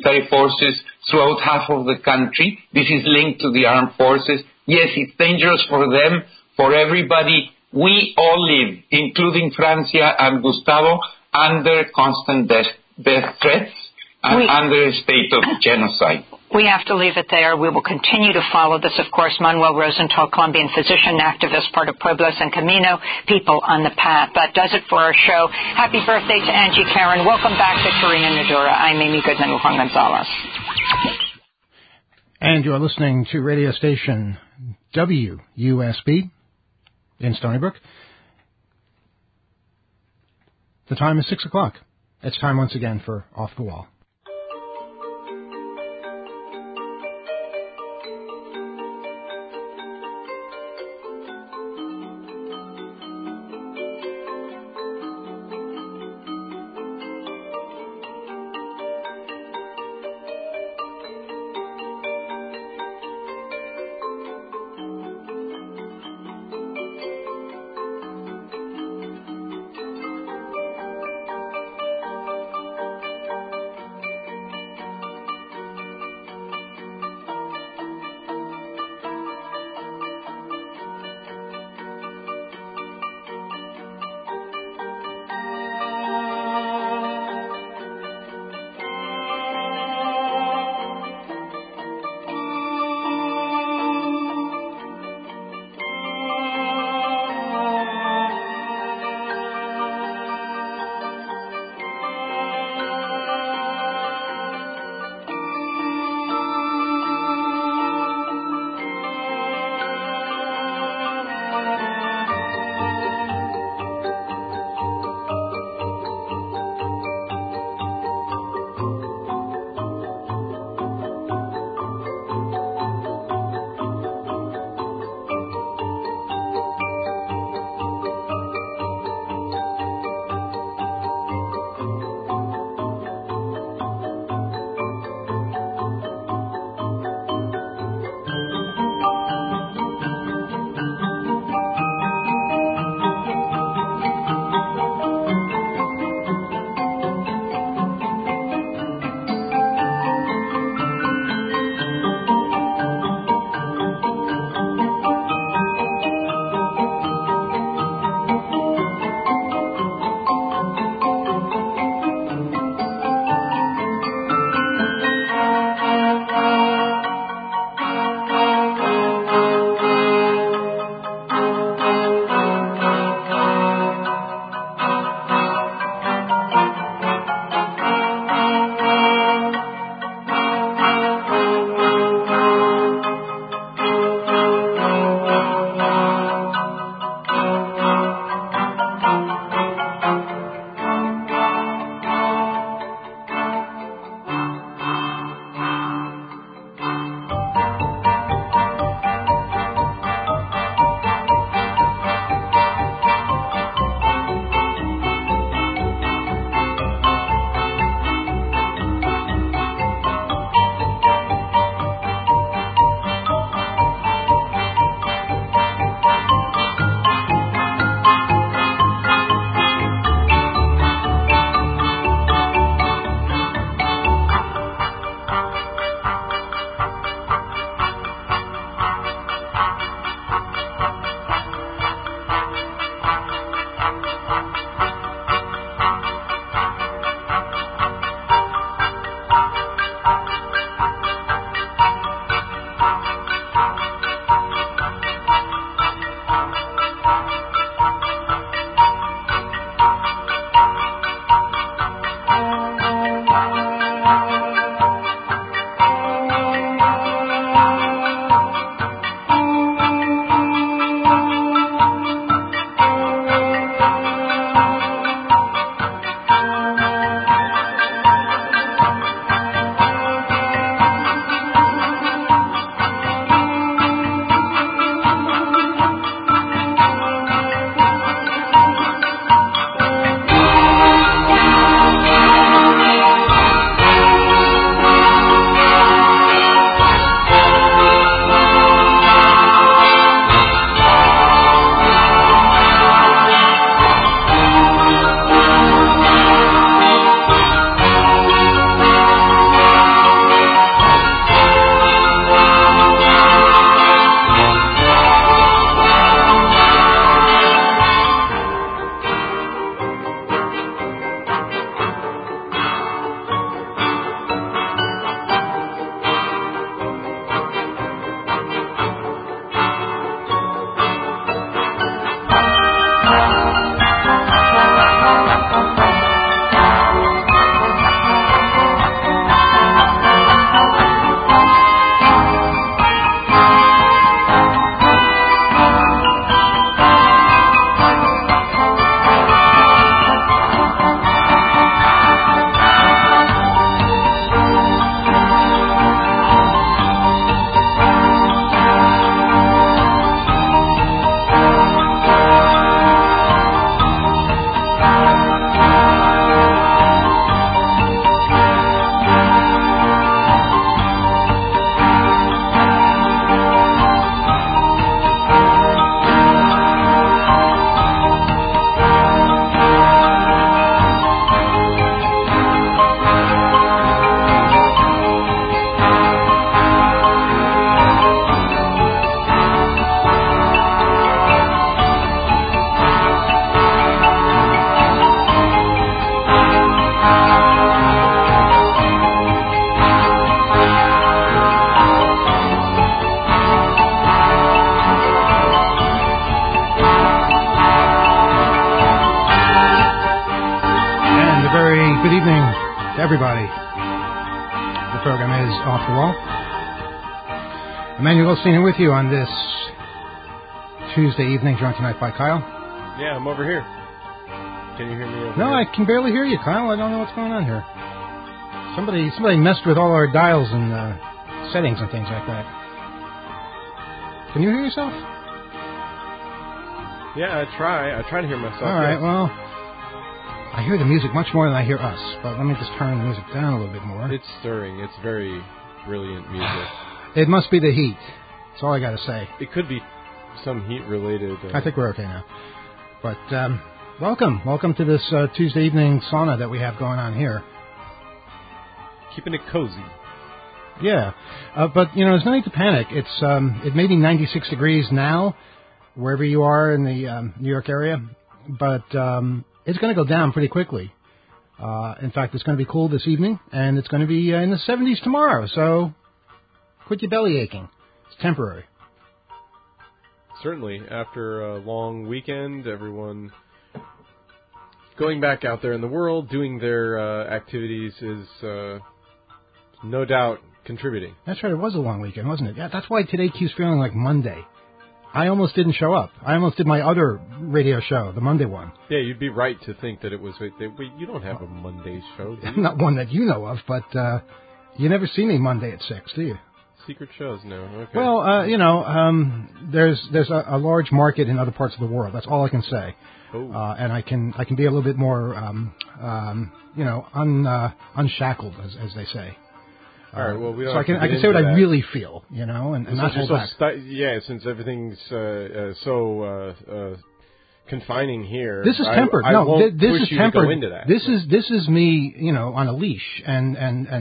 military forces throughout half of the country. This is linked to the armed forces. Yes, it's dangerous for them, for everybody. We all live, including Francia and Gustavo, under constant death threats and under a state of genocide. We have to leave it there. We will continue to follow this, of course. Manuel Rosenthal, Colombian physician, activist, part of Pueblos and Camino, People on the Path. That does it for our show. Happy birthday to Angie Karen. Welcome back to Karina Nadura. I'm Amy Goodman with Juan Gonzalez. And you're listening to radio station WUSB in Stony Brook. The time is 6 o'clock. It's time once again for Off the Wall. program is Off the Wall. Emmanuel Goldstein here with you on this Tuesday evening, joined tonight by Kyle. Yeah, I'm over here. Can you hear me over here? No, I can barely hear you, Kyle. I don't know what's going on here. Somebody messed with all our dials and settings and things like that. Can you hear yourself? Yeah, I try to hear myself. All right, well, I hear the music much more than I hear us, but let me just turn the music down a little bit more. It's stirring. It's very brilliant music. It must be the heat. That's all I got to say. It could be some heat-related... I think we're okay now. But welcome to this Tuesday evening sauna that we have going on here. Keeping it cozy. Yeah, but, there's no need to panic. It may be 96 degrees now, wherever you are in the New York area, but... it's going to go down pretty quickly. In fact, it's going to be cool this evening, and it's going to be in the 70s tomorrow, so quit your belly aching. It's temporary. Certainly. After a long weekend, everyone going back out there in the world, doing their activities is no doubt contributing. That's right. It was a long weekend, wasn't it? Yeah, that's why today keeps feeling like Monday. I almost didn't show up. I almost did my other radio show, the Monday one. Yeah, you'd be right to think that it was... Wait, you don't have a Monday show, do you? Not one that you know of, but you never see me Monday at 6, do you? Secret shows, no. Okay. Well, there's a large market in other parts of the world. That's all I can say. Oh. And I can be a little bit more, unshackled, as they say. All right, well, we don't so I can say what I really feel, and not hold back. Since everything's so confining here. This is tempered. This is tempered. To go into that. This is me, on a leash and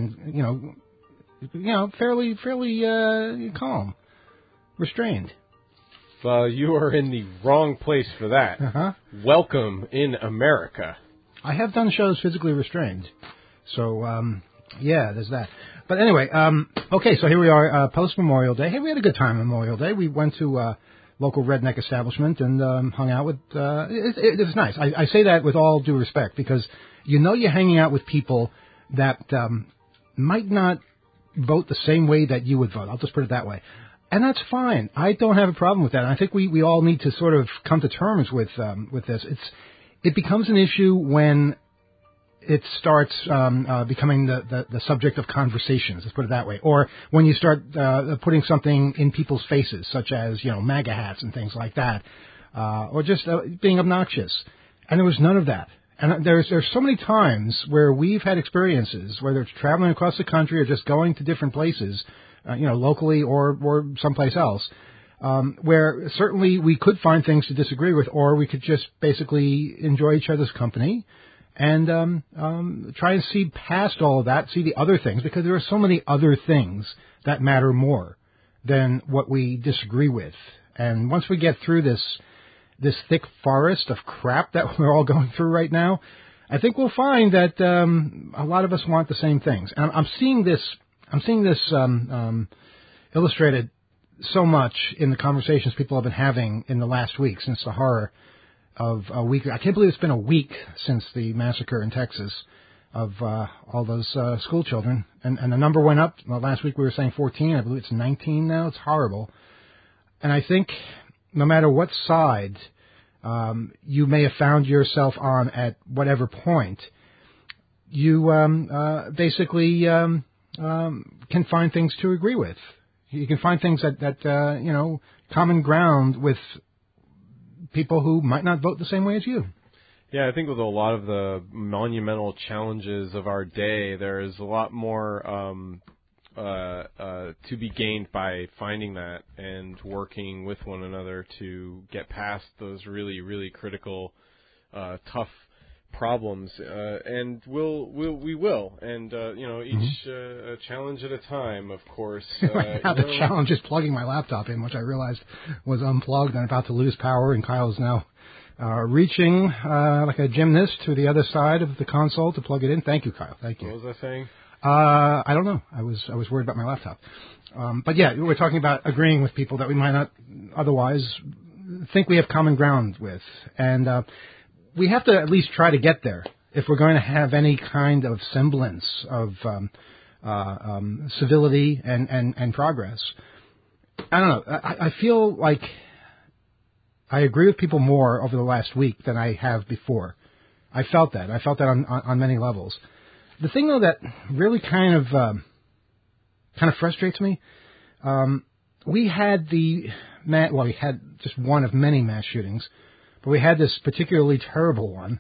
fairly calm, restrained. Well, you are in the wrong place for that. Uh-huh. Welcome in America. I have done shows physically restrained, so there's that. But anyway, okay, so here we are, post-Memorial Day. Hey, we had a good time on Memorial Day. We went to a local redneck establishment and hung out with... it was nice. I say that with all due respect because you're hanging out with people that might not vote the same way that you would vote. I'll just put it that way. And that's fine. I don't have a problem with that. And I think we all need to sort of come to terms with this. It becomes an issue when... it starts becoming the subject of conversations, let's put it that way. Or when you start putting something in people's faces, such as, MAGA hats and things like that, or just being obnoxious. And there was none of that. And there's so many times where we've had experiences, whether it's traveling across the country or just going to different places, locally or someplace else, where certainly we could find things to disagree with, or we could just basically enjoy each other's company and try and see past all of that, see the other things, because there are so many other things that matter more than what we disagree with. And once we get through this thick forest of crap that we're all going through right now, I think we'll find that a lot of us want the same things. And I'm seeing this illustrated so much in the conversations people have been having in the last week since the horror of a week. I can't believe it's been a week since the massacre in Texas of all those school children. And the number went up. Well, last week we were saying 14. I believe it's 19 now. It's horrible. And I think no matter what side you may have found yourself on at whatever point, you basically can find things to agree with. You can find things that common ground with people who might not vote the same way as you. Yeah, I think with a lot of the monumental challenges of our day, there is a lot more to be gained by finding that and working with one another to get past those really, really critical, tough problems. And we will. And each challenge at a time, of course. Right now, the challenge is plugging my laptop in, which I realized was unplugged and about to lose power. And Kyle's now reaching like a gymnast to the other side of the console to plug it in. Thank you, Kyle. Thank you. What was I saying? I don't know. I was worried about my laptop. But yeah, we're talking about agreeing with people that we might not otherwise think we have common ground with. And we have to at least try to get there if we're going to have any kind of semblance of civility and progress. I don't know. I feel like I agree with people more over the last week than I have before. I felt that. I felt that on many levels. The thing, though, that really kind of frustrates me, we had we had just one of many mass shootings, but we had this particularly terrible one.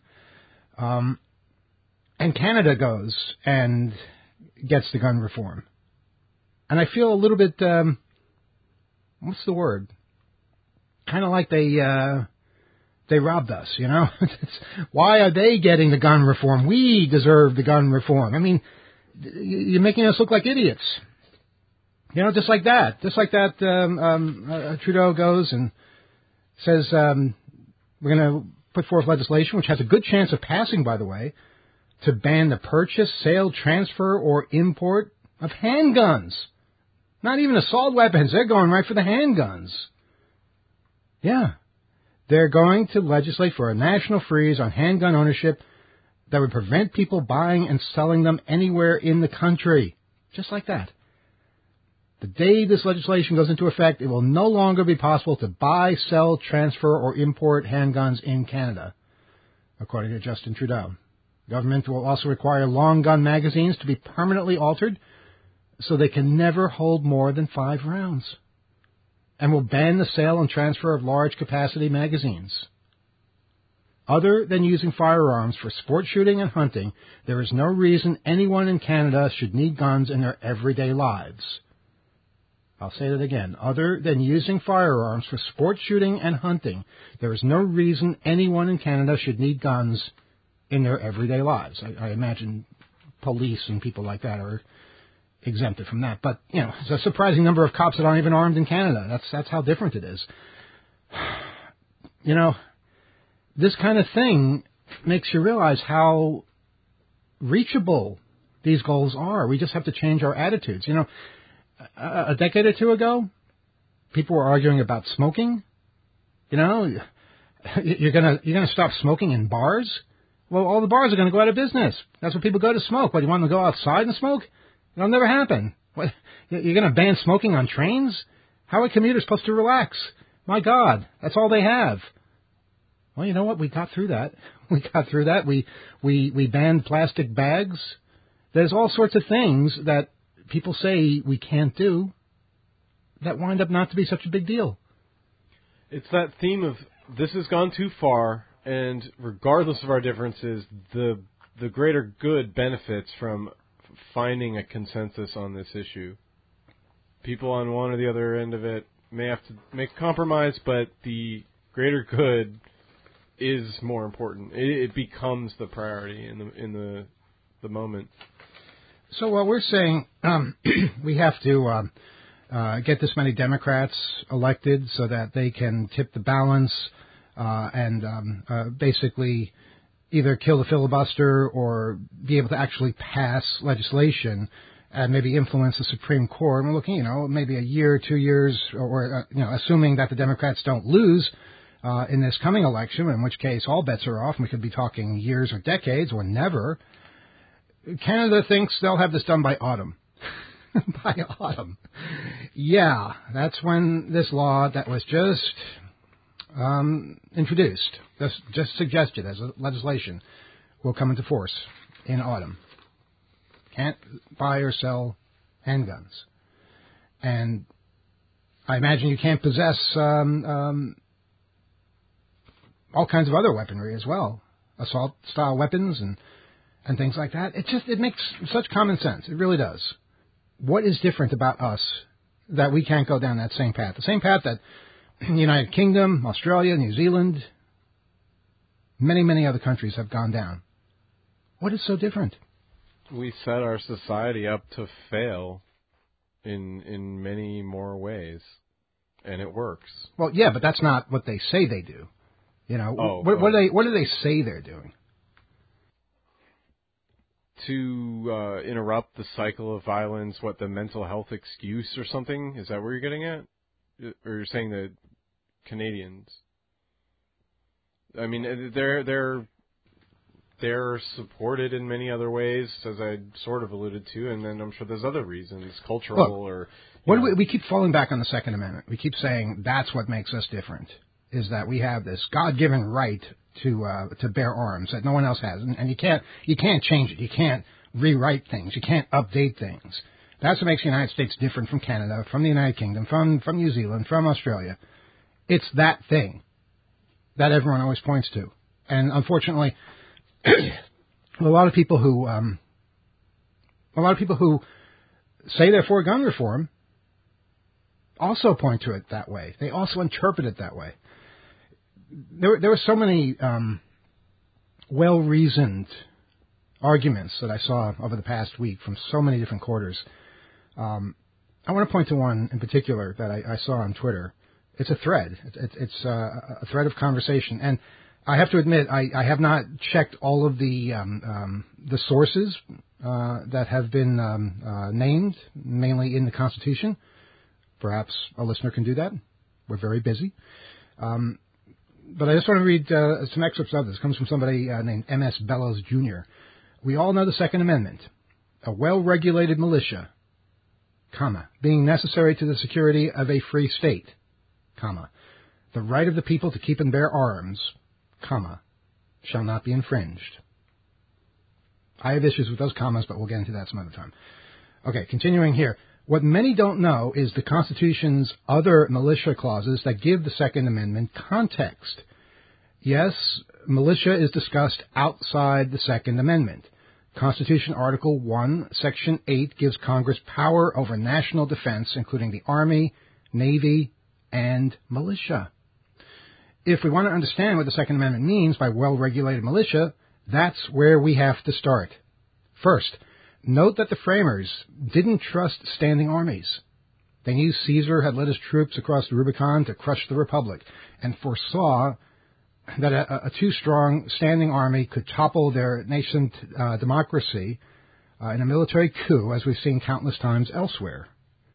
And Canada goes and gets the gun reform. And I feel a little bit, what's the word? Kind of like they robbed us, you know? Why are they getting the gun reform? We deserve the gun reform. I mean, you're making us look like idiots. You know, just like that. Just like that, Trudeau goes and says, we're going to put forth legislation, which has a good chance of passing, by the way, to ban the purchase, sale, transfer, or import of handguns. Not even assault weapons. They're going right for the handguns. Yeah. They're going to legislate for a national freeze on handgun ownership that would prevent people buying and selling them anywhere in the country. Just like that. The day this legislation goes into effect, it will no longer be possible to buy, sell, transfer, or import handguns in Canada, according to Justin Trudeau. Government will also require long gun magazines to be permanently altered so they can never hold more than 5 rounds, and will ban the sale and transfer of large-capacity magazines. Other than using firearms for sport shooting and hunting, there is no reason anyone in Canada should need guns in their everyday lives. I'll say that again. Other than using firearms for sport shooting and hunting, there is no reason anyone in Canada should need guns in their everyday lives. I imagine police and people like that are exempted from that. But, you know, it's a surprising number of cops that aren't even armed in Canada. That's how different it is. You know, this kind of thing makes you realize how reachable these goals are. We just have to change our attitudes. You know, a decade or two ago, people were arguing about smoking. You know, you're gonna stop smoking in bars. Well, all the bars are going to go out of business. That's where people go to smoke. What, you want them to go outside and smoke? It'll never happen. What, you're going to ban smoking on trains? How are commuters supposed to relax? My God, that's all they have. Well, you know what? We got through that. We banned plastic bags. There's all sorts of things that people say we can't do that wind up not to be such a big deal. It's that theme of this has gone too far, and regardless of our differences, the greater good benefits from finding a consensus on this issue. People on one or the other end of it may have to make a compromise, but the greater good is more important. It becomes the priority in the moment. So what we're saying, we have to get this many Democrats elected so that they can tip the balance and basically either kill the filibuster or be able to actually pass legislation and maybe influence the Supreme Court. And we're looking, you know, maybe a year, 2 years, or you know, assuming that the Democrats don't lose in this coming election, in which case all bets are off, and we could be talking years or decades or never. Canada thinks they'll have this done by autumn. By autumn. Yeah, that's when this law that was just introduced, just suggested as a legislation, will come into force in autumn. Can't buy or sell handguns. And I imagine you can't possess all kinds of other weaponry as well, assault-style weapons and things like that. It makes such common sense. It really does. What is different about us that we can't go down that same path? The same path that the United Kingdom, Australia, New Zealand, many, many other countries have gone down. What is so different? We set our society up to fail in many more ways, and it works. Well, yeah, but that's not what they say they do. You know, what do they say they're doing? To interrupt the cycle of violence, the mental health excuse or something? Is that where you're getting at? Or you're saying that Canadians? I mean, they're they're supported in many other ways, as I sort of alluded to, and then I'm sure there's other reasons, cultural we keep falling back on the Second Amendment. We keep saying that's what makes us different, is that we have this God-given right to bear arms that no one else has, and you can't change it. You can't rewrite things. You can't update things. That's what makes the United States different from Canada, from the United Kingdom, from New Zealand, from Australia. It's that thing that everyone always points to, and unfortunately, a lot of people who say they're for gun reform also point to it that way. They also interpret it that way. There were so many well-reasoned arguments that I saw over the past week from so many different quarters. I want to point to one in particular that I saw on Twitter. It's a thread. It's a thread of conversation, and I have to admit I have not checked all of the sources that have been named, mainly in the Constitution. Perhaps a listener can do that. We're very busy. But I just want to read some excerpts of this. It comes from somebody named M.S. Bellows, Jr. We all know the Second Amendment. A well-regulated militia, being necessary to the security of a free state, the right of the people to keep and bear arms, shall not be infringed. I have issues with those commas, but we'll get into that some other time. Okay, continuing here. What many don't know is the Constitution's other militia clauses that give the Second Amendment context. Yes, militia is discussed outside the Second Amendment. Constitution Article 1, Section 8 gives Congress power over national defense, including the Army, Navy, and militia. If we want to understand what the Second Amendment means by well-regulated militia, that's where we have to start. First, note that the framers didn't trust standing armies. They knew Caesar had led his troops across the Rubicon to crush the Republic, and foresaw that a too strong standing army could topple their nascent democracy in a military coup, as we've seen countless times elsewhere.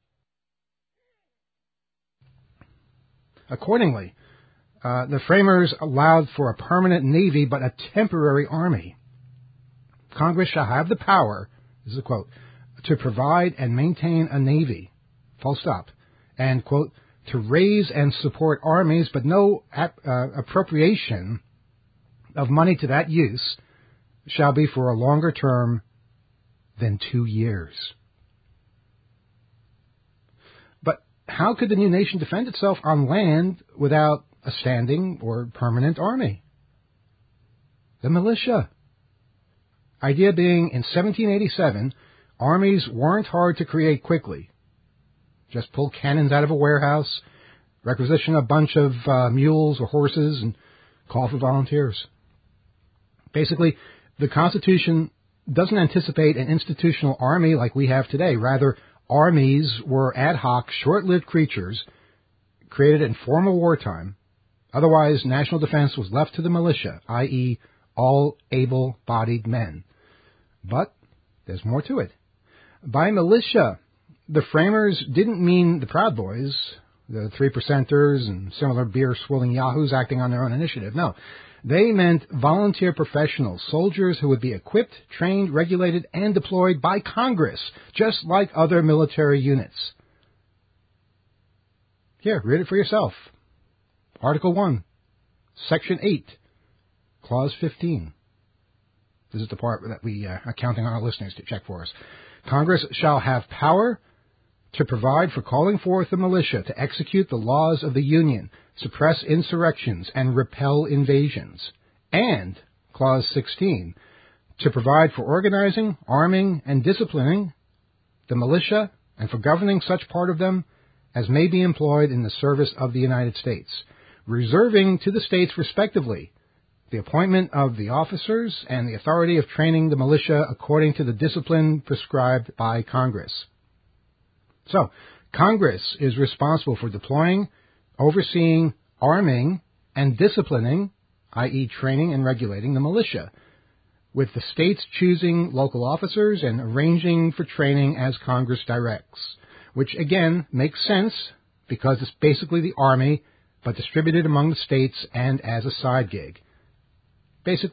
Accordingly, the framers allowed for a permanent navy but a temporary army. Congress shall have the power, this is a quote, to provide and maintain a navy, full stop, and, quote, to raise and support armies, but no appropriation of money to that use shall be for a longer term than 2 years. But how could the new nation defend itself on land without a standing or permanent army? The militia. Idea being, in 1787, armies weren't hard to create quickly. Just pull cannons out of a warehouse, requisition a bunch of mules or horses, and call for volunteers. Basically, the Constitution doesn't anticipate an institutional army like we have today. Rather, armies were ad hoc, short-lived creatures created in formal wartime. Otherwise, national defense was left to the militia, i.e., all able-bodied men. But there's more to it. By militia, the framers didn't mean the Proud Boys, the 3%ers and similar beer-swilling yahoos acting on their own initiative. No, they meant volunteer professionals, soldiers who would be equipped, trained, regulated, and deployed by Congress, just like other military units. Here, read it for yourself. Article 1, Section 8, Clause 15. This is the part that we are counting on our listeners to check for us. Congress shall have power to provide for calling forth the militia to execute the laws of the Union, suppress insurrections, and repel invasions. And, Clause 16, to provide for organizing, arming, and disciplining the militia and for governing such part of them as may be employed in the service of the United States, reserving to the states respectively the appointment of the officers and the authority of training the militia according to the discipline prescribed by Congress. So, Congress is responsible for deploying, overseeing, arming, and disciplining, i.e. training and regulating the militia, with the states choosing local officers and arranging for training as Congress directs, which again makes sense because it's basically the Army, but distributed among the states and as a side gig. Basically,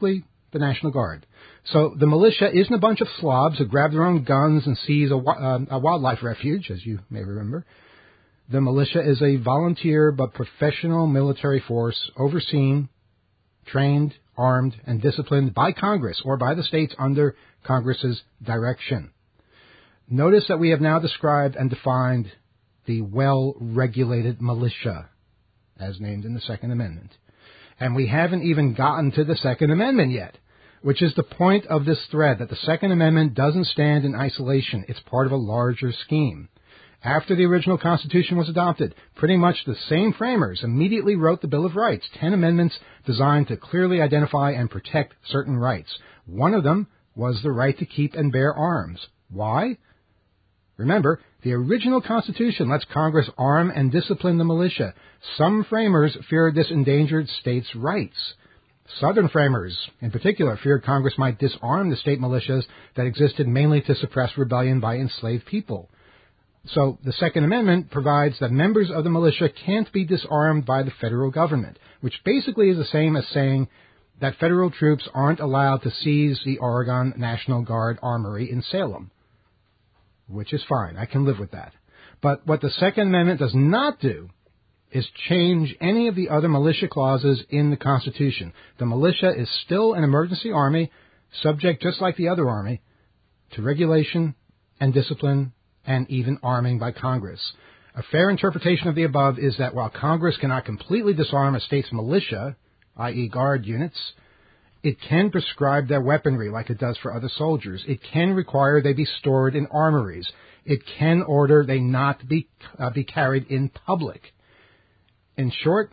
the National Guard. So the militia isn't a bunch of slobs who grab their own guns and seize a wildlife refuge, as you may remember. The militia is a volunteer but professional military force overseen, trained, armed, and disciplined by Congress or by the states under Congress's direction. Notice that we have now described and defined the well-regulated militia, as named in the Second Amendment. And we haven't even gotten to the Second Amendment yet, which is the point of this thread, that the Second Amendment doesn't stand in isolation. It's part of a larger scheme. After the original Constitution was adopted, pretty much the same framers immediately wrote the Bill of Rights, 10 amendments designed to clearly identify and protect certain rights. One of them was the right to keep and bear arms. Why? Remember, the original Constitution lets Congress arm and discipline the militia. Some framers feared this endangered states' rights. Southern framers, in particular, feared Congress might disarm the state militias that existed mainly to suppress rebellion by enslaved people. So the Second Amendment provides that members of the militia can't be disarmed by the federal government, which basically is the same as saying that federal troops aren't allowed to seize the Oregon National Guard Armory in Salem, which is fine. I can live with that. But what the Second Amendment does not do is change any of the other militia clauses in the Constitution. The militia is still an emergency army, subject, just like the other army, to regulation and discipline and even arming by Congress. A fair interpretation of the above is that while Congress cannot completely disarm a state's militia, i.e. guard units, it can prescribe their weaponry like it does for other soldiers. It can require they be stored in armories. It can order they not be carried in public. In short,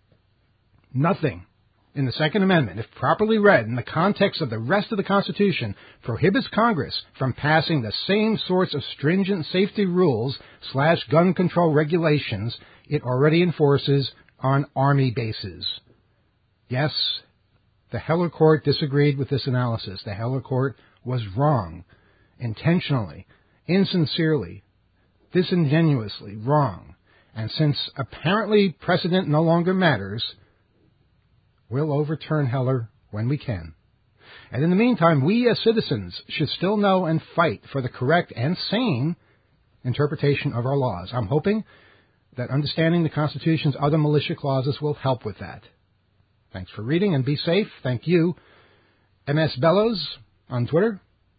nothing in the Second Amendment, if properly read in the context of the rest of the Constitution, prohibits Congress from passing the same sorts of stringent safety rules / gun control regulations it already enforces on Army bases. Yes, the Heller Court disagreed with this analysis. The Heller Court was wrong, intentionally, insincerely, disingenuously wrong. And since apparently precedent no longer matters, we'll overturn Heller when we can. And in the meantime, we as citizens should still know and fight for the correct and sane interpretation of our laws. I'm hoping that understanding the Constitution's other militia clauses will help with that. Thanks for reading and be safe. Thank you, MS Bellows on Twitter,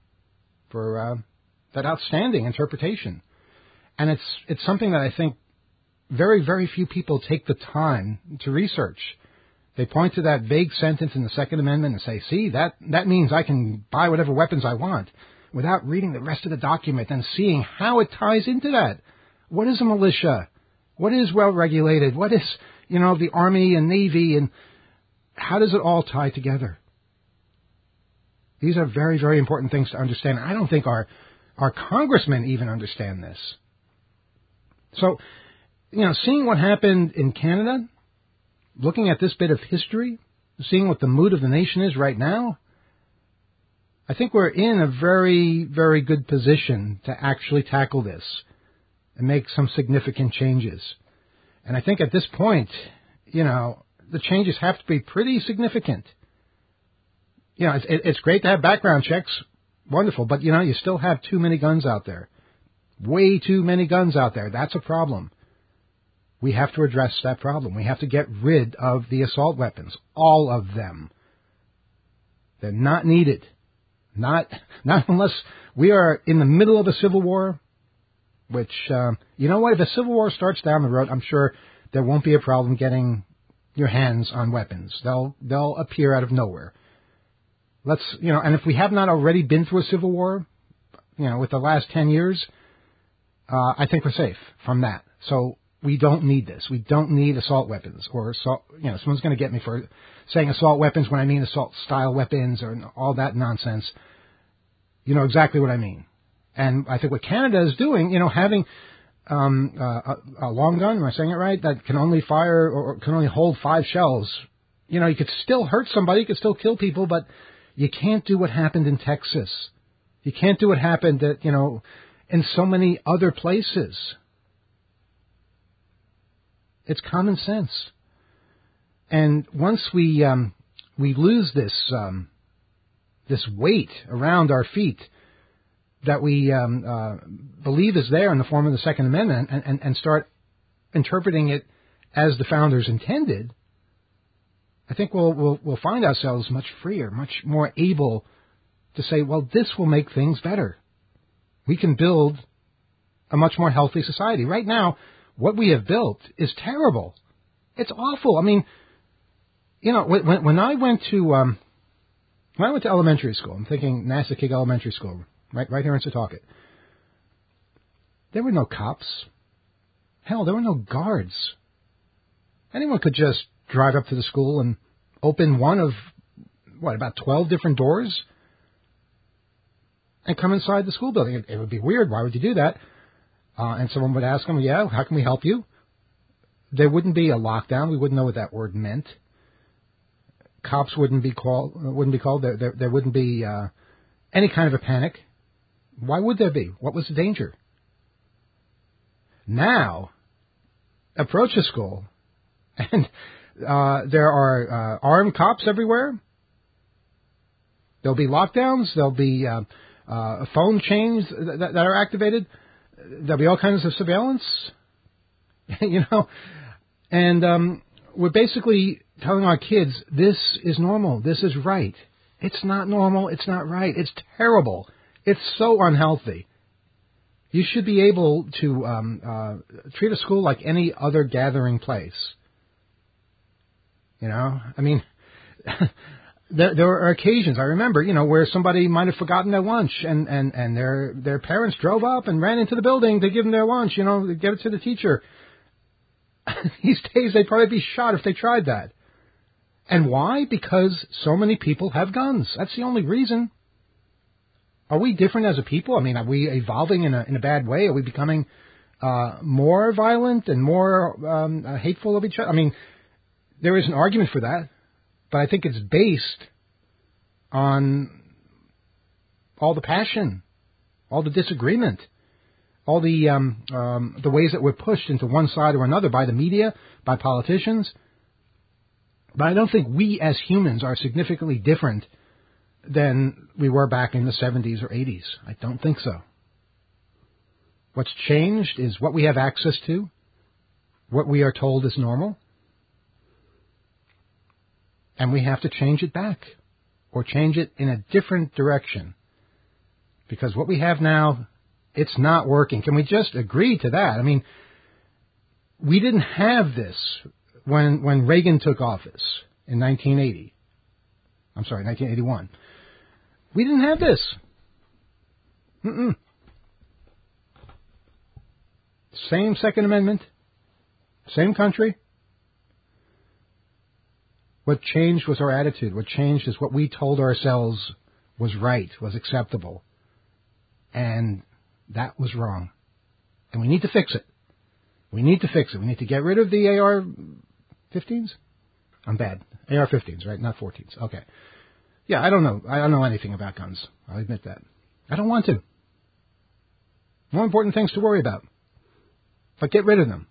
for that outstanding interpretation. And it's something that I think very, very few people take the time to research. They point to that vague sentence in the Second Amendment and say, see, that means I can buy whatever weapons I want, without reading the rest of the document and seeing how it ties into that. What is a militia? What is well-regulated? What is, the Army and Navy, and how does it all tie together? These are very, very important things to understand. I don't think our congressmen even understand this. So, seeing what happened in Canada, looking at this bit of history, seeing what the mood of the nation is right now, I think we're in a very, very good position to actually tackle this and make some significant changes. And I think at this point, the changes have to be pretty significant. It's great to have background checks, wonderful, but, you still have too many guns out there. Way too many guns out there. That's a problem. We have to address that problem. We have to get rid of the assault weapons, all of them. They're not needed. Not unless we are in the middle of a civil war, which, if a civil war starts down the road, I'm sure there won't be a problem getting your hands on weapons. They'll appear out of nowhere. And if we have not already been through a civil war, with the last 10 years, I think we're safe from that. So we don't need this. We don't need assault weapons or assault. Someone's going to get me for saying assault weapons when I mean assault-style weapons or all that nonsense. You know exactly what I mean. And I think what Canada is doing, having a long gun, am I saying it right, that can only fire or can only hold 5 shells. You could still hurt somebody, you could still kill people, but you can't do what happened in Texas. You can't do what happened in so many other places. It's common sense. And once we lose this this weight around our feet that we believe is there in the form of the Second Amendment and start interpreting it as the founders intended, I think we'll find ourselves much freer, much more able to say, well, this will make things better. We can build a much more healthy society. Right now, what we have built is terrible. It's awful. I mean, you know, when I went to elementary school, I'm thinking Nassau Elementary School, right here in Setauket, there were no cops. Hell, there were no guards. Anyone could just drive up to the school and open one of, about 12 different doors and come inside the school building. It would be weird. Why would you do that? And someone would ask them, yeah, how can we help you? There wouldn't be a lockdown. We wouldn't know what that word meant. Cops wouldn't be called. There wouldn't be any kind of a panic. Why would there be? What was the danger? Now, approach a school, and there are armed cops everywhere. There'll be lockdowns. There'll be phone chains that are activated. There'll be all kinds of surveillance, and we're basically telling our kids, this is normal, this is right. It's not normal, it's not right, it's terrible, it's so unhealthy. You should be able to treat a school like any other gathering place. I mean, there are occasions, I remember, where somebody might have forgotten their lunch and their parents drove up and ran into the building to give them their lunch, to give it to the teacher. These days, they'd probably be shot if they tried that. And why? Because so many people have guns. That's the only reason. Are we different as a people? I mean, are we evolving in a bad way? Are we becoming more violent and more hateful of each other? I mean, there is an argument for that. But I think it's based on all the passion, all the disagreement, all the ways that we're pushed into one side or another by the media, by politicians. But I don't think we as humans are significantly different than we were back in the 70s or 80s. I don't think so. What's changed is what we have access to, what we are told is normal. And we have to change it back or change it in a different direction. Because what we have now, it's not working. Can we just agree to that? I mean, we didn't have this when Reagan took office in 1981. We didn't have this. Same Second Amendment, same country. What changed was our attitude. What changed is what we told ourselves was right, was acceptable. And that was wrong. And we need to fix it. We need to fix it. We need to get rid of the AR-15s? I'm bad. AR-15s, right? Not 14s. Okay. Yeah, I don't know. I don't know anything about guns. I'll admit that. I don't want to. More important things to worry about. But get rid of them.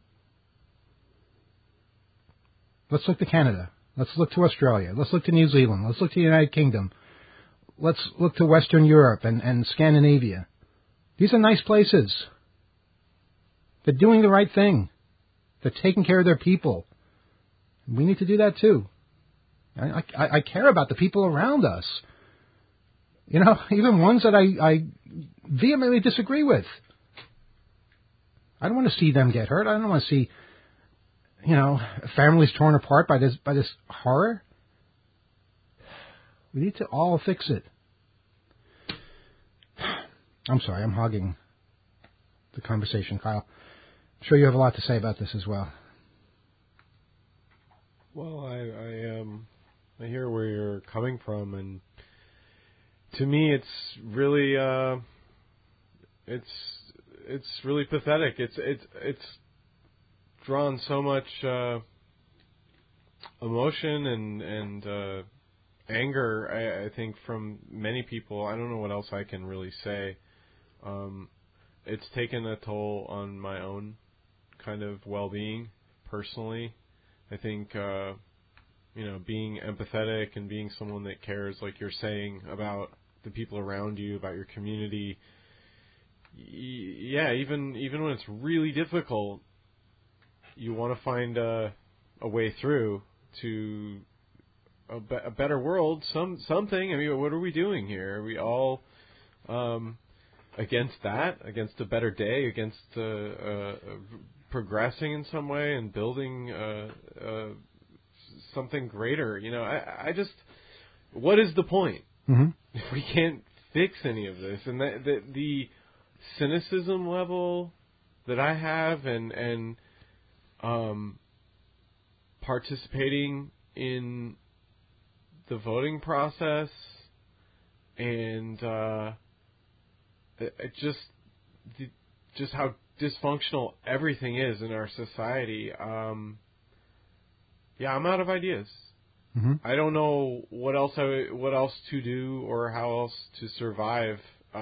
Let's look to Canada. Let's look to Australia. Let's look to New Zealand. Let's look to the United Kingdom. Let's look to Western Europe and Scandinavia. These are nice places. They're doing the right thing. They're taking care of their people. We need to do that too. I care about the people around us. Even ones that I vehemently disagree with. I don't want to see them get hurt. I don't want to see families torn apart by this horror. We need to all fix it. I'm sorry, I'm hogging the conversation, Kyle. I'm sure you have a lot to say about this as well. Well, I hear where you're coming from, and to me, it's really it's really pathetic. It's drawn so much emotion and anger, I think, from many people. I don't know what else I can really say. It's taken a toll on my own kind of well-being personally. I think being empathetic and being someone that cares, like you're saying, about the people around you, about your community. Yeah, even when it's really difficult, you want to find a way through to a better world, something. I mean, what are we doing here? Are we all against that, against a better day, against progressing in some way and building something greater? I just, what is the point? Mm-hmm. If we can't fix any of this, and the cynicism level that I have, and participating in the voting process, and just how dysfunctional everything is in our society. I'm out of ideas. Mm-hmm. I don't know what else to do or how else to survive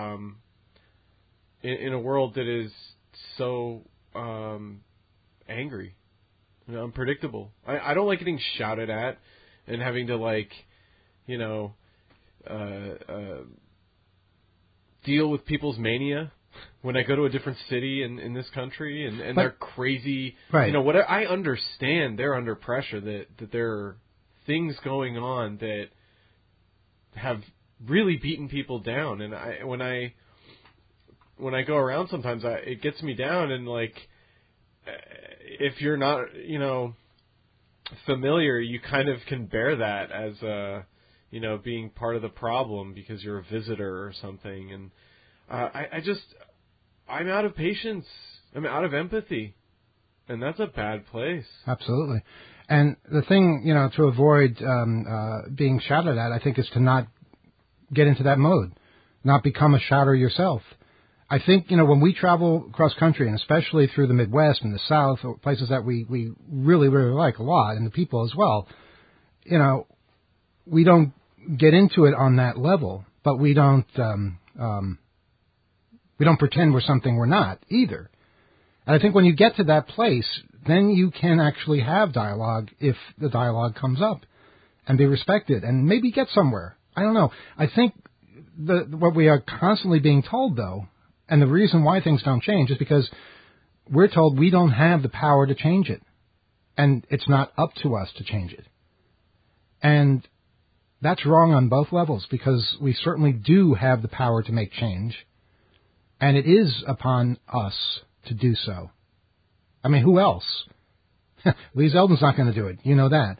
in a world that is so angry and unpredictable. I don't like getting shouted at and having to deal with people's mania when I go to a different city in this country and they're crazy. Right. I understand they're under pressure, that there are things going on that have really beaten people down. And when I go around, sometimes it gets me down. And if you're not, familiar, you kind of can bear that as being part of the problem because you're a visitor or something. And I'm out of patience. I'm out of empathy. And that's a bad place. Absolutely. And the thing, to avoid being shouted at, I think, is to not get into that mode, not become a shouter yourself. I think, when we travel across country, and especially through the Midwest and the South, places that we really, really like a lot, and the people as well, we don't get into it on that level, but we don't pretend we're something we're not either. And I think when you get to that place, then you can actually have dialogue if the dialogue comes up and be respected and maybe get somewhere. I don't know. I think what we are constantly being told, though, and the reason why things don't change is because we're told we don't have the power to change it. And it's not up to us to change it. And that's wrong on both levels, because we certainly do have the power to make change. And it is upon us to do so. I mean, who else? Lee Zeldin's not going to do it. You know that.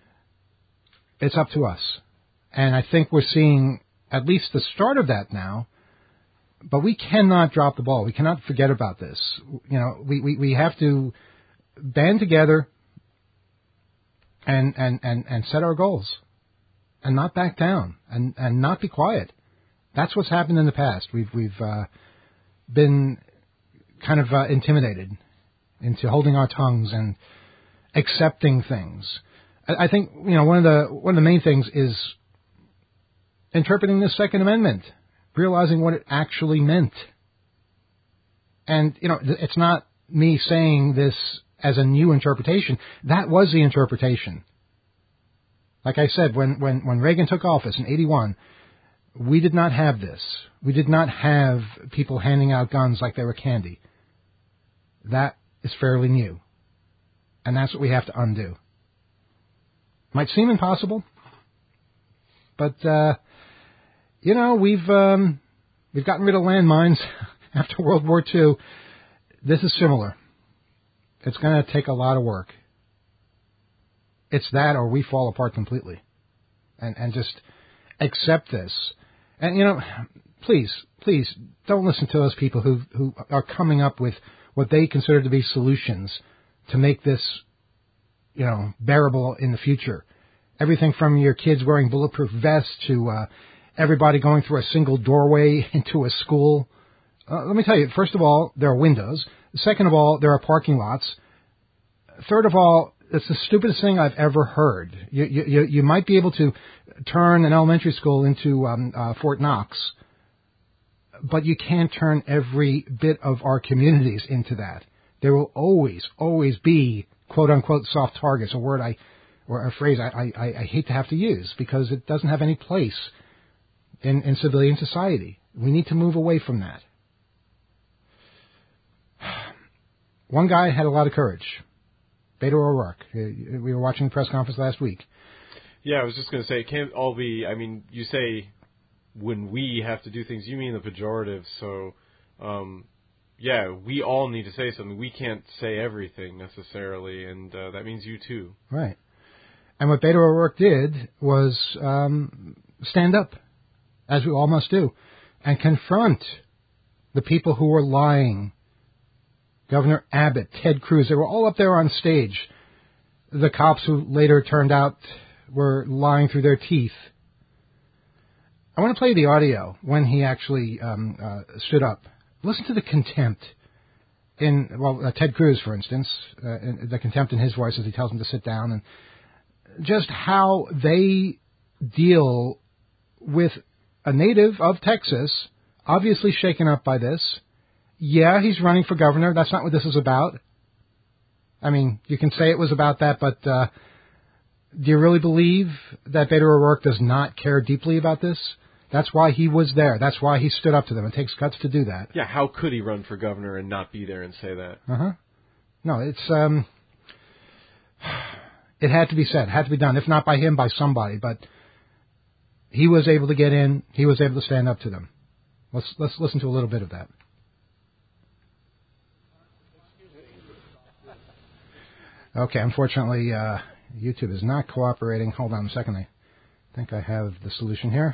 It's up to us. And I think we're seeing at least the start of that now. But we cannot drop the ball. We cannot forget about this. We have to band together and set our goals and not back down and not be quiet. That's what's happened in the past. We've been kind of intimidated into holding our tongues and accepting things. I think one of the main things is interpreting the Second Amendment, realizing what it actually meant. And it's not me saying this as a new interpretation. That was the interpretation. Like I said, when Reagan took office in 1981, we did not have this. We did not have people handing out guns like they were candy. That is fairly new. And that's what we have to undo. Might seem impossible, but, we've gotten rid of landmines after World War II. This is similar. It's going to take a lot of work. It's that or we fall apart completely. And just accept this. And, please don't listen to those people who are coming up with what they consider to be solutions to make this, bearable in the future. Everything from your kids wearing bulletproof vests to everybody going through a single doorway into a school. Let me tell you, first of all, there are windows. Second of all, there are parking lots. Third of all, it's the stupidest thing I've ever heard. You might be able to turn an elementary school into Fort Knox, but you can't turn every bit of our communities into that. There will always be quote-unquote soft targets, a word I or a phrase I hate to have to use because it doesn't have any place in civilian society. We need to move away from that. One guy had a lot of courage. Beto O'Rourke. We were watching the press conference last week. Yeah, I was just going to say, it can't all be, I mean, you say when we have to do things, you mean the pejorative, so, yeah, we all need to say something. We can't say everything necessarily, and that means you too. Right. And what Beto O'Rourke did was stand up, as we all must do, and confront the people who were lying. Governor Abbott, Ted Cruz, they were all up there on stage. The cops who later turned out were lying through their teeth. I want to play the audio when he actually stood up. Listen to the contempt in, Ted Cruz, for instance, the contempt in his voice as he tells him to sit down, and just how they deal with a native of Texas, obviously shaken up by this. Yeah, he's running for governor. That's not what this is about. I mean, you can say it was about that, but do you really believe that Beto O'Rourke does not care deeply about this? That's why he was there. That's why he stood up to them. It takes guts to do that. Yeah, how could he run for governor and not be there and say that? No, it's it had to be said, had to be done, if not by him, by somebody. But he was able to get in. He was able to stand up to them. Let's listen to a little bit of that. Okay, unfortunately, YouTube is not cooperating. Hold on a second. I think I have the solution here.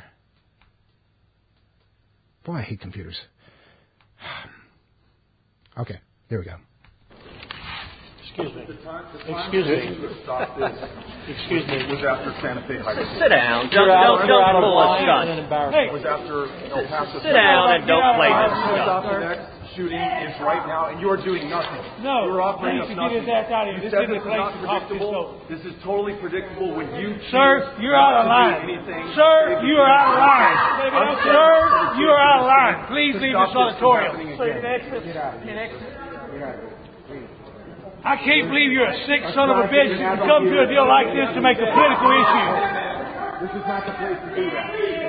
Boy, I hate computers. Okay, here we go. Excuse me. Excuse me. Excuse me. It was after Santa Fe High School. Sit down. Don't pull a stunt. Hey. It was after El Paso. Sit down and don't play this stuff. Shooting is right now, and you are doing nothing. No, you're offering us nothing. You said this is not predictable. This is totally predictable when you. Sir, you're out of line. Sir, you are out of line. Sir, you are out of line. Please leave this auditorium. I can't believe you're a sick son of a bitch that come to a deal like this to make a political issue. This is not the place to do that.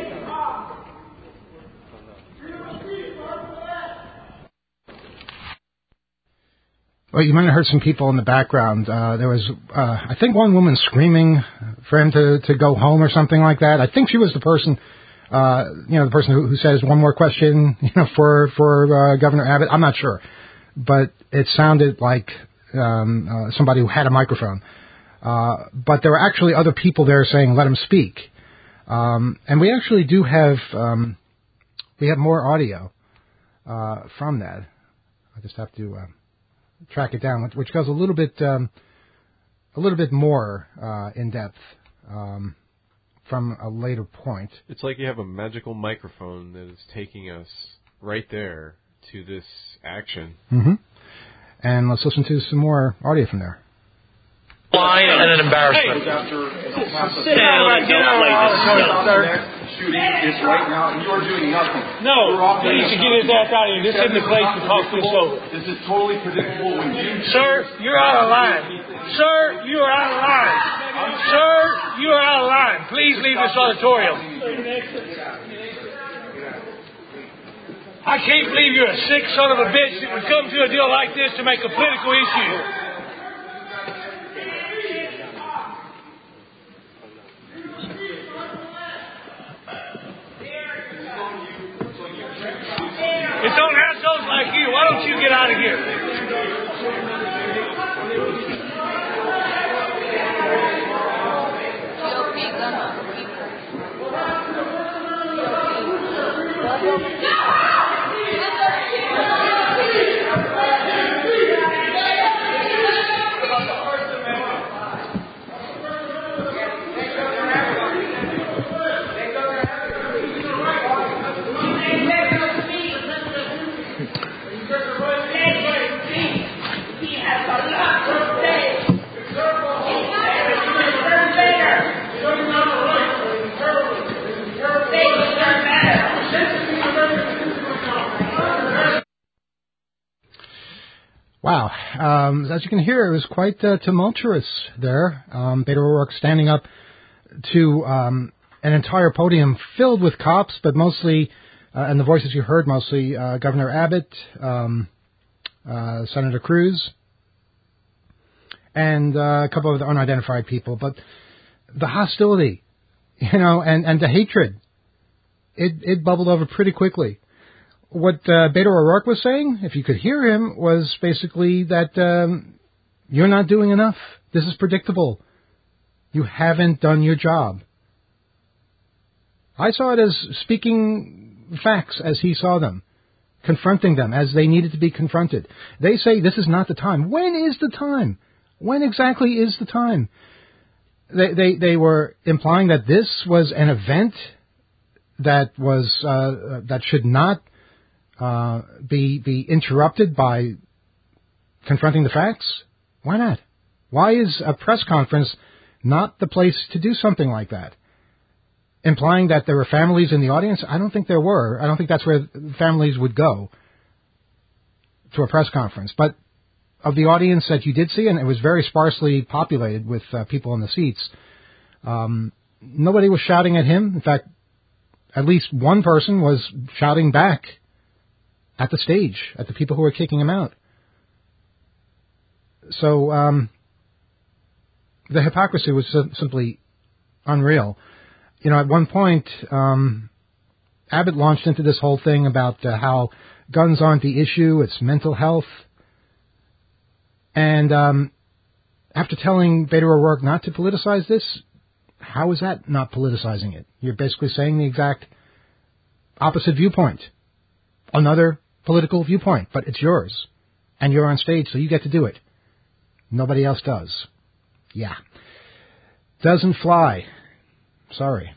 Well, you might have heard some people in the background. There was, I think, one woman screaming for him to go home or something like that. I think she was the person, the person who says one more question, for Governor Abbott. I'm not sure, but it sounded like somebody who had a microphone. But there were actually other people there saying, "Let him speak." And we actually do have we have more audio from that. I just have to track it down, which goes a little bit more in depth from a later point. It's like you have a magical microphone that is taking us right there to this action. Mm-hmm. And let's listen to some more audio from there. Line and an embarrassment. Sit down and don't play this stuff. Shooting is right now, and you are doing nothing. No, he needs to get his ass out of here. This isn't the place to talk this over. This is totally predictable when you... Sir, you're out of line. Sir, you are out of line. Sir, you are out of line. Please leave this auditorium. I can't believe you're a sick son of a bitch that would come to a deal like this to make a political issue. It's on assholes like you. Why don't you get out of here? Wow. As you can hear, it was quite tumultuous there. Beto O'Rourke standing up to an entire podium filled with cops, but mostly, and the voices you heard, mostly Governor Abbott, Senator Cruz, and a couple of the unidentified people. But the hostility, and the hatred, it bubbled over pretty quickly. What Beto O'Rourke was saying, if you could hear him, was basically that you're not doing enough. This is predictable. You haven't done your job. I saw it as speaking facts as he saw them, confronting them as they needed to be confronted. They say this is not the time. When is the time? When exactly is the time? They were implying that this was an event that was that should not be interrupted by confronting the facts? Why not? Why is a press conference not the place to do something like that? Implying that there were families in the audience? I don't think there were. I don't think that's where families would go to a press conference. But of the audience that you did see, and it was very sparsely populated with people in the seats, nobody was shouting at him. In fact, at least one person was shouting back at the stage, at the people who were kicking him out. So the hypocrisy was simply unreal. At one point, Abbott launched into this whole thing about how guns aren't the issue, it's mental health. And after telling Beto O'Rourke not to politicize this, how is that not politicizing it? You're basically saying the exact opposite viewpoint. Another political viewpoint, but it's yours. And you're on stage, so you get to do it. Nobody else does. Yeah. Doesn't fly. Sorry.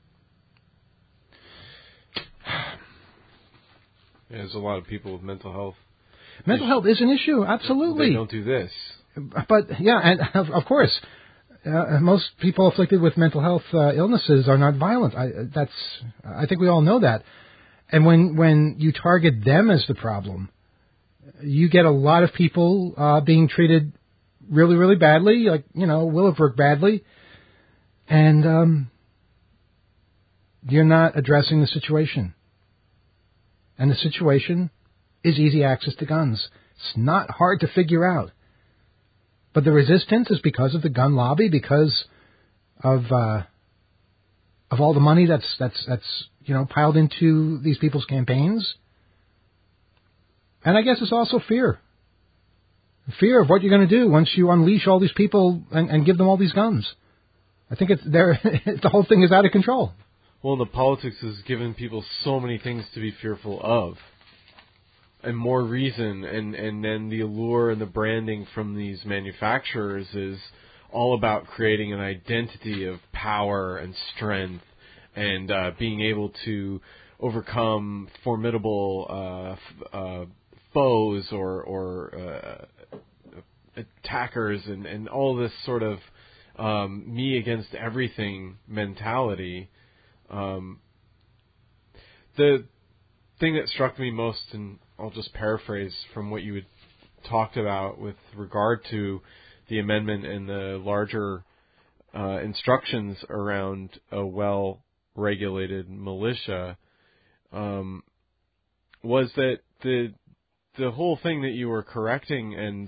Yeah, there's a lot of people with mental health. Mental health is an issue, absolutely. They don't do this. But, yeah, and of course, most people afflicted with mental health illnesses are not violent. I think we all know that. And when you target them as the problem, you get a lot of people being treated really, really badly, like, Willowbrook badly, and you're not addressing the situation. And the situation is easy access to guns. It's not hard to figure out. But the resistance is because of the gun lobby, because of all the money that's piled into these people's campaigns. And I guess it's also fear. Fear of what you're going to do once you unleash all these people and give them all these guns. I think the whole thing is out of control. Well, the politics has given people so many things to be fearful of. And more reason, and then the allure and the branding from these manufacturers is all about creating an identity of power and strength and being able to overcome formidable foes or attackers and all this sort of me against everything mentality. The thing that struck me most, and I'll just paraphrase from what you had talked about with regard to the amendment and the larger instructions around a well-regulated militia, was that the whole thing that you were correcting and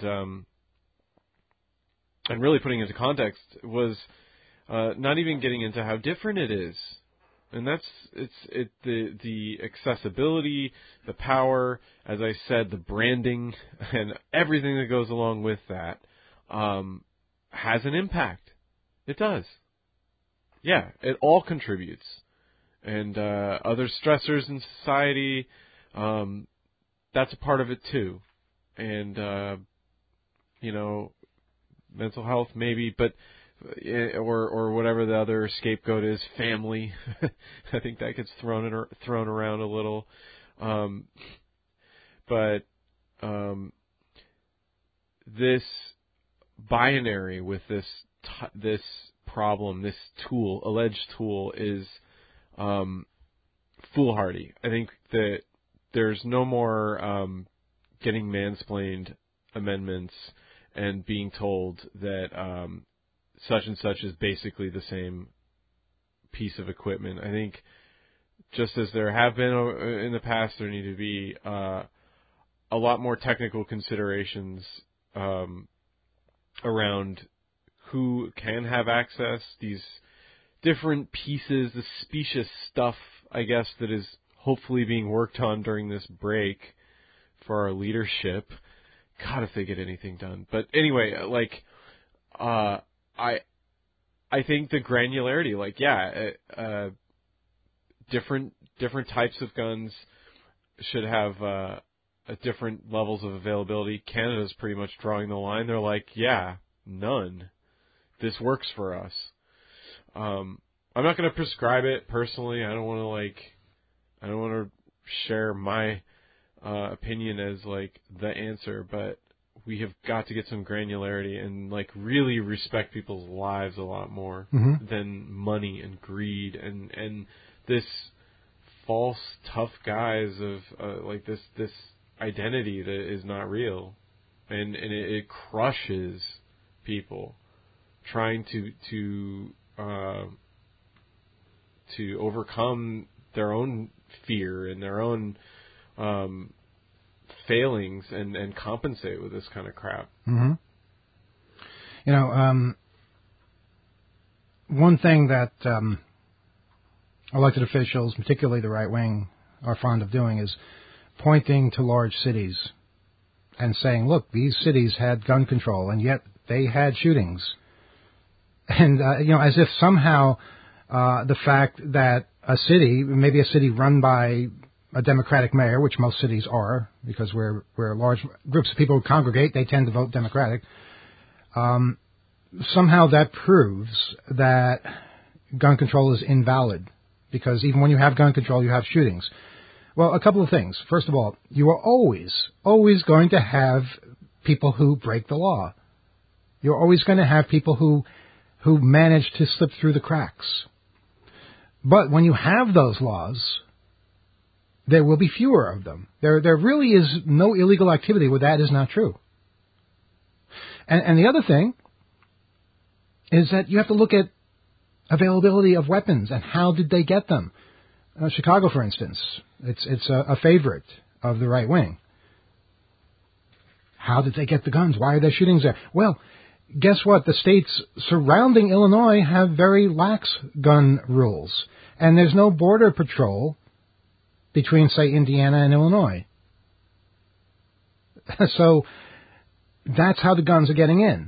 really putting into context was not even getting into how different it is. And that's the accessibility, the power, as I said, the branding, and everything that goes along with that has an impact. It does. Yeah, it all contributes. And other stressors in society, that's a part of it too. And mental health maybe, but or whatever the other scapegoat is, family. I think that gets thrown around a little. But this binary with this problem, this tool, alleged tool, is foolhardy. I think that there's no more getting mansplained amendments and being told that such and such is basically the same piece of equipment. I think just as there have been in the past, there need to be a lot more technical considerations around who can have access, these different pieces, the specious stuff, I guess, that is hopefully being worked on during this break for our leadership. God, if they get anything done. But anyway, like, I think the granularity, like, different types of guns should have different levels of availability. Canada's pretty much drawing the line. They're like, yeah, none. This works for us. I'm not going to prescribe it personally. I don't want to share my opinion as like the answer, but we have got to get some granularity and like really respect people's lives a lot more than money and greed and this false tough guise of like this identity that is not real, and it crushes people trying to overcome their own fear and their own failings and compensate with this kind of crap. Mm-hmm. You know, one thing that elected officials, particularly the right wing, are fond of doing is pointing to large cities and saying, look, these cities had gun control, and yet they had shootings. And, as if somehow the fact that a city, maybe a city run by a Democratic mayor, which most cities are, because where large groups of people congregate, they tend to vote Democratic, somehow that proves that gun control is invalid, because even when you have gun control, you have shootings. Well, a couple of things. First of all, you are always going to have people who break the law. You're always going to have people who manage to slip through the cracks. But when you have those laws, there will be fewer of them. There really is no illegal activity where that is not true. And the other thing is that you have to look at availability of weapons and how did they get them. Chicago, for instance, it's a favorite of the right wing. How did they get the guns? Why are there shootings there? Well, guess what? The states surrounding Illinois have very lax gun rules, and there's no border patrol between, say, Indiana and Illinois. So that's how the guns are getting in.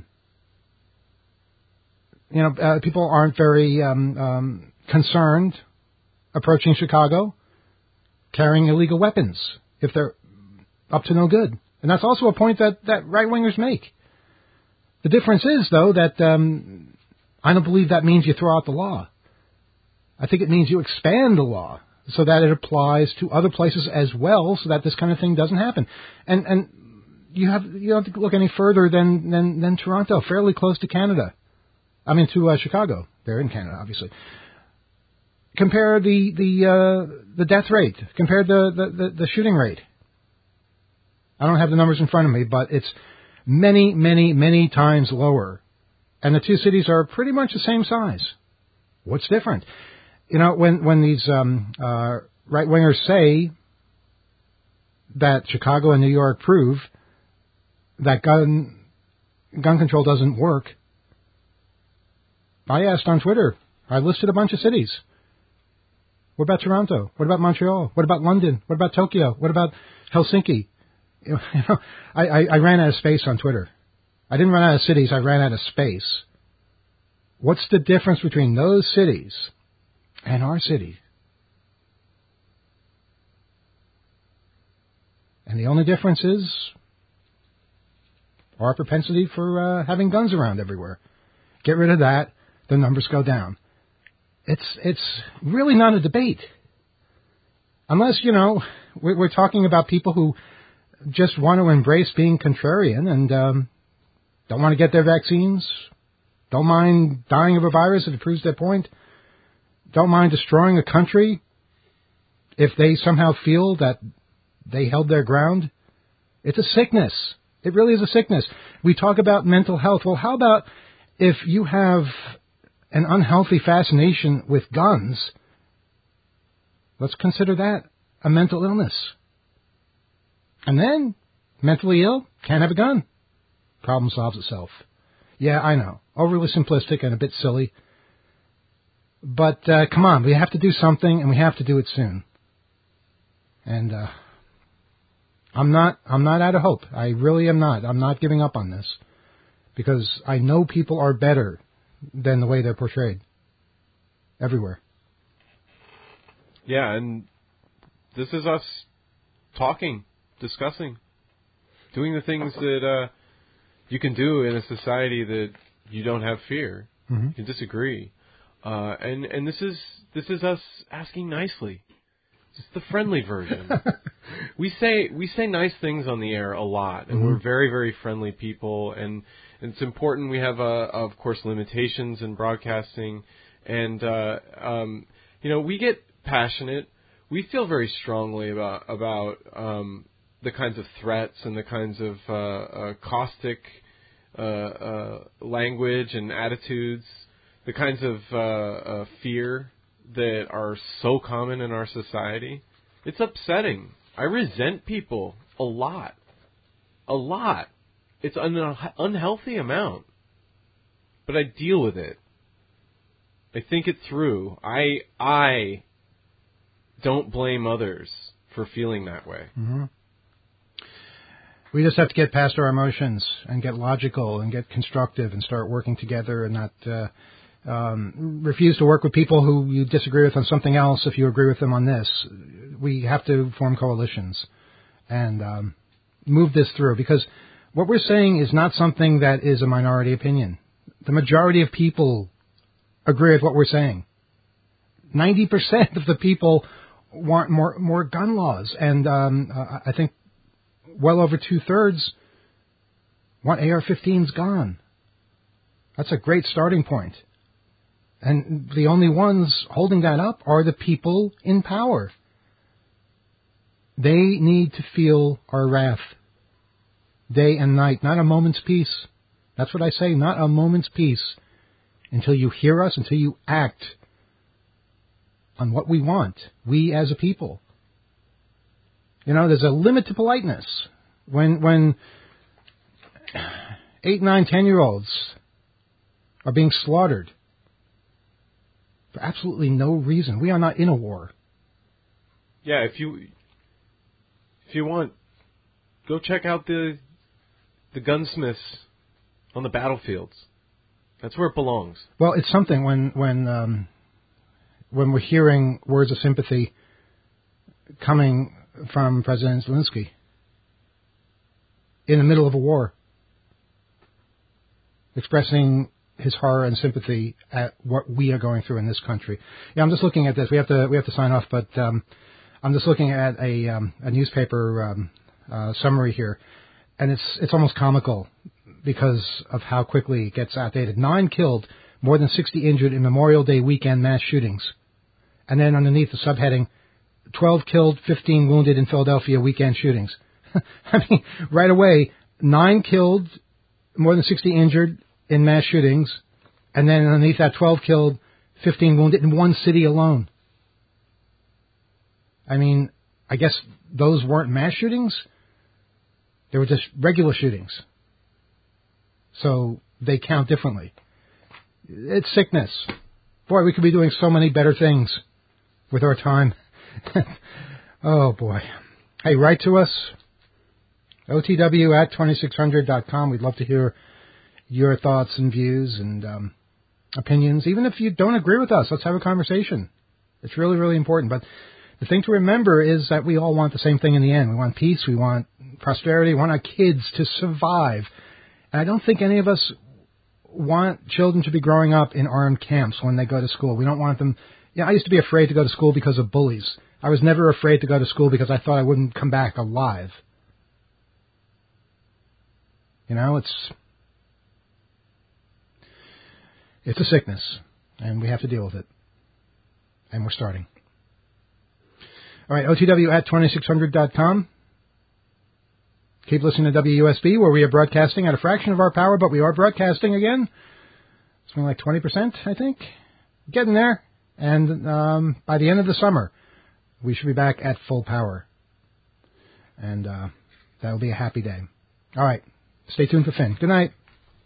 People aren't very concerned approaching Chicago carrying illegal weapons if they're up to no good. And that's also a point that right-wingers make. The difference is, though, that I don't believe that means you throw out the law. I think it means you expand the law so that it applies to other places as well, so that this kind of thing doesn't happen. And you don't have to look any further than Toronto, fairly close to Canada. I mean, to Chicago. They're in Canada, obviously. Compare the death rate. Compare the shooting rate. I don't have the numbers in front of me, but it's many, many, many times lower. And the two cities are pretty much the same size. What's different? When these right-wingers say that Chicago and New York prove that gun control doesn't work, I asked on Twitter. I listed a bunch of cities. What about Toronto? What about Montreal? What about London? What about Tokyo? What about Helsinki? I ran out of space on Twitter. I didn't run out of cities. I ran out of space. What's the difference between those cities and our city? And the only difference is our propensity for having guns around everywhere. Get rid of that, the numbers go down. It's really not a debate. Unless, we're talking about people who just want to embrace being contrarian and don't want to get their vaccines, don't mind dying of a virus if it proves their point, don't mind destroying a country if they somehow feel that they held their ground. It's a sickness. It really is a sickness. We talk about mental health. Well, how about if you have an unhealthy fascination with guns? Let's consider that a mental illness. And then, mentally ill, can't have a gun. Problem solves itself. Yeah, I know. Overly simplistic and a bit silly. But come on, we have to do something, and we have to do it soon. And I'm not out of hope. I really am not. I'm not giving up on this because I know people are better than the way they're portrayed everywhere. Yeah, and this is us talking, discussing, doing the things that you can do in a society that you don't have fear. Mm-hmm. You can disagree. And this is us asking nicely. It's the friendly version. We say nice things on the air a lot, and we're very, very friendly people. And it's important we have, of course, limitations in broadcasting. And we get passionate. We feel very strongly about the kinds of threats and the kinds of caustic language and attitudes, the kinds of fear that are so common in our society. It's upsetting. I resent people a lot. A lot. It's an unhealthy amount. But I deal with it. I think it through. I don't blame others for feeling that way. Mm-hmm. We just have to get past our emotions and get logical and get constructive and start working together and not refuse to work with people who you disagree with on something else if you agree with them on this. We have to form coalitions and move this through, because what we're saying is not something that is a minority opinion. The majority of people agree with what we're saying. 90% of the people want more gun laws, and I think well over 2/3 want AR-15s gone. That's a great starting point. And the only ones holding that up are the people in power. They need to feel our wrath day and night, not a moment's peace. That's what I say, not a moment's peace until you hear us, until you act on what we want, we as a people. You know, there's a limit to politeness. When 8, 9, 10-year-olds are being slaughtered for absolutely no reason. We are not in a war. Yeah, if you want, go check out the gunsmiths on the battlefields. That's where it belongs. Well, it's something when we're hearing words of sympathy coming from President Zelensky in the middle of a war, expressing his horror and sympathy at what we are going through in this country. Yeah, I'm just looking at this. We have to sign off, but I'm just looking at a newspaper summary here, and it's almost comical because of how quickly it gets outdated. 9 killed, more than 60 injured in Memorial Day weekend mass shootings. And then underneath the subheading, 12 killed, 15 wounded in Philadelphia weekend shootings. I mean, right away, 9 killed, more than 60 injured in mass shootings, and then underneath that, 12 killed, 15 wounded in one city alone. I mean, I guess those weren't mass shootings. They were just regular shootings. So they count differently. It's sickness. Boy, we could be doing so many better things with our time. Oh, boy. Hey, write to us. OTW@2600.com. We'd love to hear your thoughts and views and opinions. Even if you don't agree with us, let's have a conversation. It's really, really important. But the thing to remember is that we all want the same thing in the end. We want peace. We want prosperity. We want our kids to survive. And I don't think any of us want children to be growing up in armed camps when they go to school. We don't want them. Yeah, I used to be afraid to go to school because of bullies. I was never afraid to go to school because I thought I wouldn't come back alive. You know, it's a sickness, and we have to deal with it. And we're starting. All right, OTW@2600.com. Keep listening to WUSB, where we are broadcasting at a fraction of our power, but we are broadcasting again. Something like 20%, I think. Getting there. And by the end of the summer, we should be back at full power. And that'll be a happy day. All right. Stay tuned for Finn. Good night.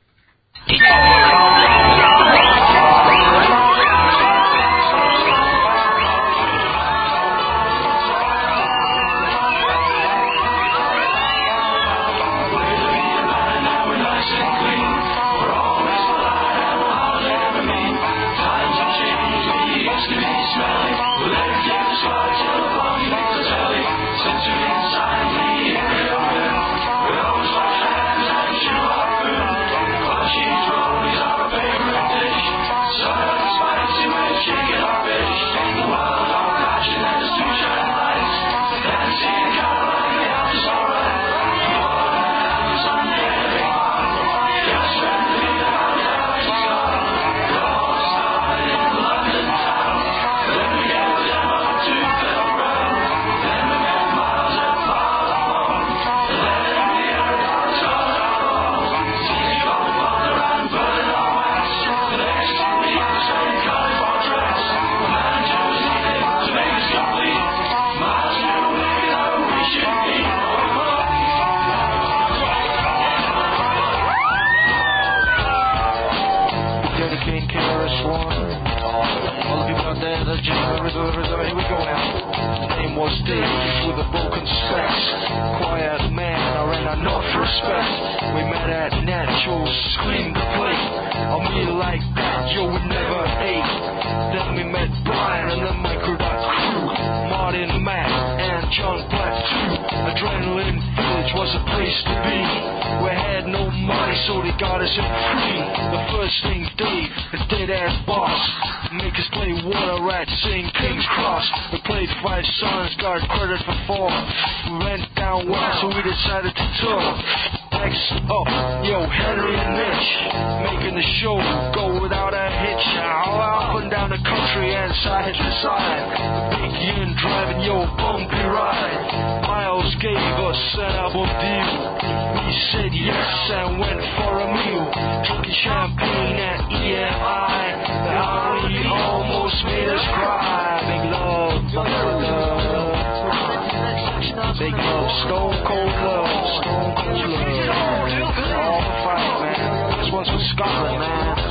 Big love, stone cold love, stone cold love. All the fight, man. This one's for Scotland, man.